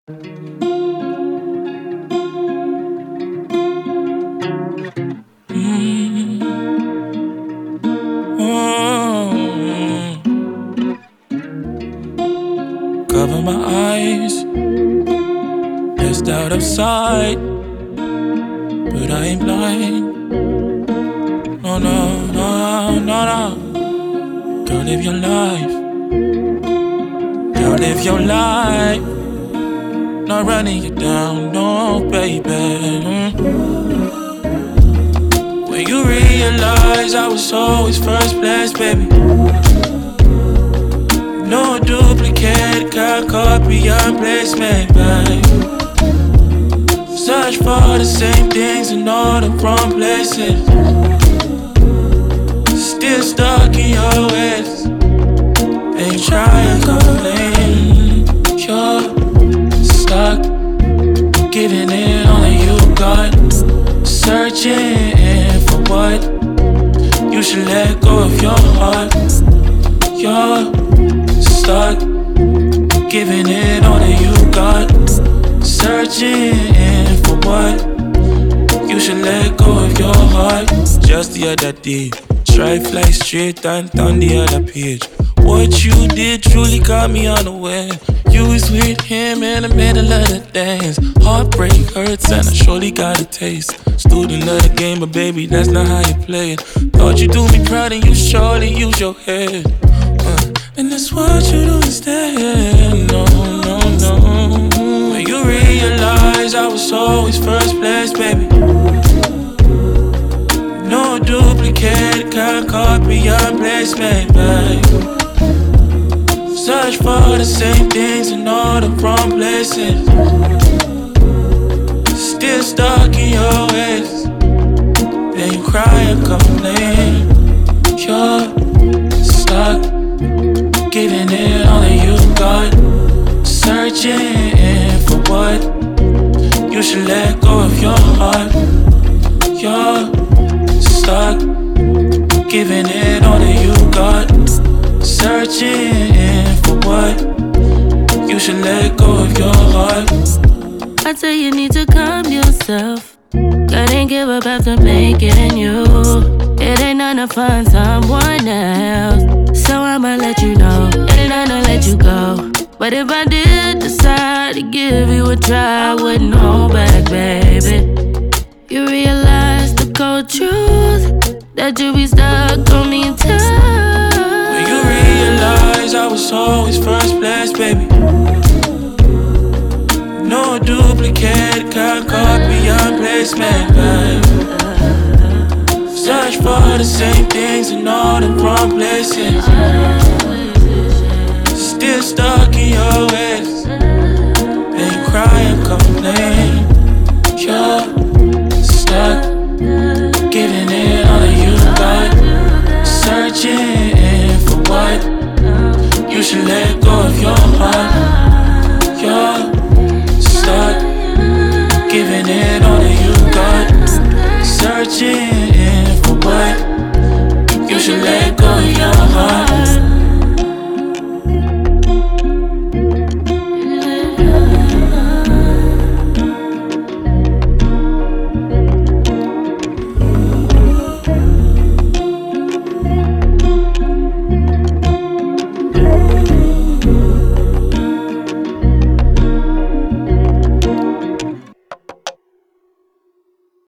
Cover my eyes, passed out of sight, but I ain't blind. No, no, no, no, no. Girl, live your life. Girl, live your life. Not running you down, no, baby. When you realize I was always first place, baby. No duplicate, can't copy your placement, babe. Search for the same things in all the wrong places. Still stuck in your ways. Ain't trying to complain. You're stuck, giving it all that you got. Searching for what you should let go of your heart. You're stuck, giving it all that you got. Searching for what you should let go of your heart. Just the other day, try fly straight and down the other page. What you did truly caught me unaware. You was with him in the middle of the dance. Heartbreak hurts and I surely got a taste. Student of the game, but baby, that's not how you play it. Thought you do me proud and you surely use your head. And that's what you do instead. No, no, no. When you realize I was always first place, baby. No duplicate, can't copy your placement, babe. Search for the same things in all the wrong places. Still stuck in your ways. Then you cry and complain. You're stuck, giving it all that you got. Searching for what you should let go of your heart. You're stuck, giving it all that you got. Searching for what you should let go of your heart. I tell you need to calm yourself. God ain't give up after making you. It ain't none to find someone else. So I'ma let you know, it ain't none to let you go. But if I did decide to give you a try, I wouldn't hold back, baby. You realize the cold truth, that you be stuck on me in time. When you realize I was always first place, baby. No duplicate, can't copy your placement, babe. Search for the same things in all the wrong places. Still stuck in your ways.